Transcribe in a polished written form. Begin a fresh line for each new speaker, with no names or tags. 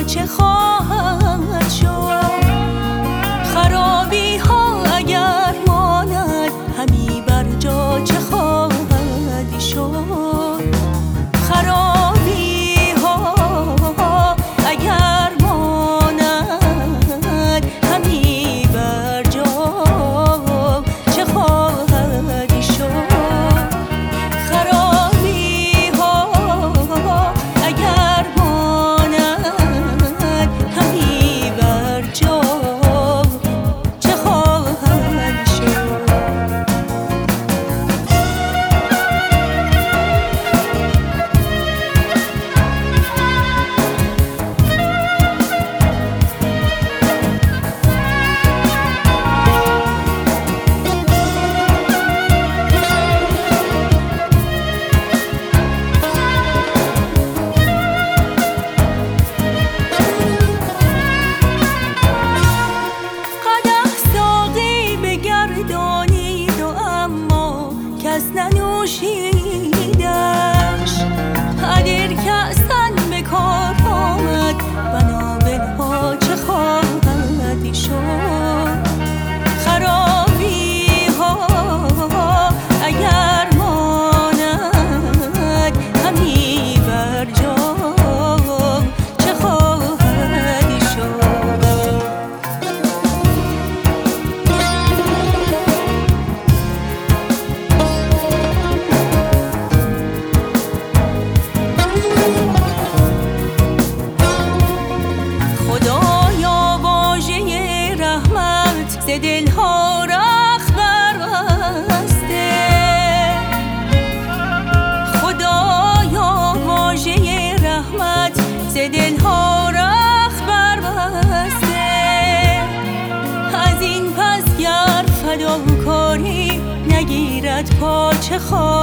چه خواهد شد؟ خرابی ها اگر ماند همی بر جا چه خواهد شد؟ خرابی ها اگر ماند همی بر جا چه خواهد شد؟ خرابی ها اگر ماند همی بر جا چه خواهد شد؟ کس ننوشیدش اگر کأسن به کار آمد بنابلها چه خواهد شد؟ خرابی ها اگر ماند همی بر جا چه خواهد شد؟ دلها رخ بربسته، خدایا واژه رحمت ز دلها رخ بربسته. از این پس گر فداکاری نگیرد پا چه خواهد